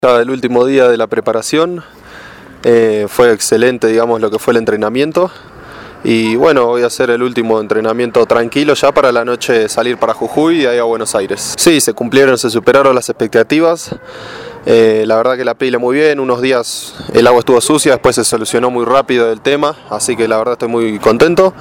Ya el último día de la preparación fue excelente, digamos, lo que fue el entrenamiento. Y bueno, voy a hacer el último entrenamiento tranquilo ya para la noche salir para Jujuy y ahí a Buenos Aires. Sí, se superaron las expectativas. La verdad que la pile muy bien, unos días el agua estuvo sucia, después se solucionó muy rápido el tema, así que la verdad estoy muy contento.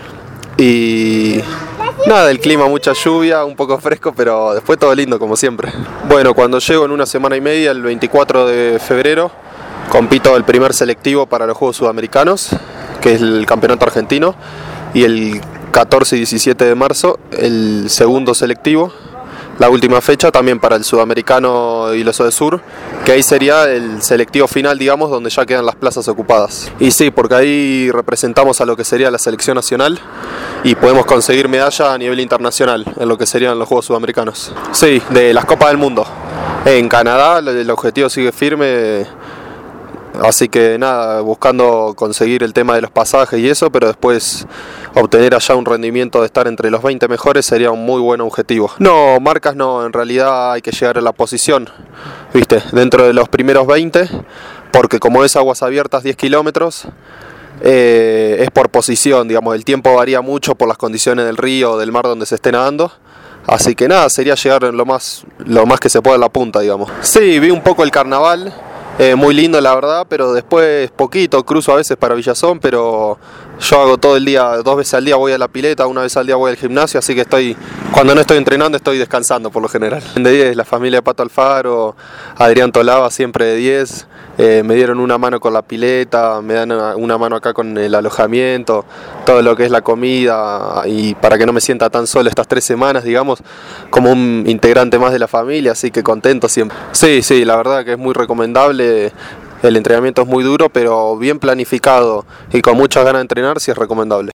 Y nada, el clima, mucha lluvia, un poco fresco, pero después todo lindo como siempre. Bueno, cuando llego en una semana y media, el 24 de febrero, compito el primer selectivo para los Juegos Sudamericanos, que es el campeonato argentino, y el 14 y 17 de marzo, el segundo selectivo, la última fecha también para el Sudamericano y los Sur, que ahí sería el selectivo final, digamos, donde ya quedan las plazas ocupadas. Y sí, porque ahí representamos a lo que sería la selección nacional y podemos conseguir medalla a nivel internacional en lo que serían los Juegos Sudamericanos. Sí, de las Copas del Mundo. En Canadá el objetivo sigue firme. Así que nada, buscando conseguir el tema de los pasajes y eso, pero después obtener allá un rendimiento de estar entre los 20 mejores sería un muy buen objetivo. No, marcas no, en realidad hay que llegar a la posición, ¿viste? Dentro de los primeros 20, porque como es aguas abiertas 10 kilómetros, es por posición, digamos, el tiempo varía mucho por las condiciones del río o del mar donde se esté nadando. Así que nada, sería llegar lo más que se pueda a la punta, digamos. Sí, vi un poco el carnaval. Muy lindo la verdad, pero después poquito, cruzo a veces para Villazón, pero yo hago todo el día, 2 veces al día voy a la pileta, 1 vez al día voy al gimnasio, así que cuando no estoy entrenando estoy descansando por lo general. De 10, la familia de Pato Alfaro, Adrián Tolava siempre de 10, me dieron una mano con la pileta, me dan una mano acá con el alojamiento, todo lo que es la comida, y para que no me sienta tan solo estas 3 semanas, digamos, como un integrante más de la familia, así que contento siempre. Sí, la verdad que es muy recomendable. El entrenamiento es muy duro, pero bien planificado y con muchas ganas de entrenar, sí es recomendable.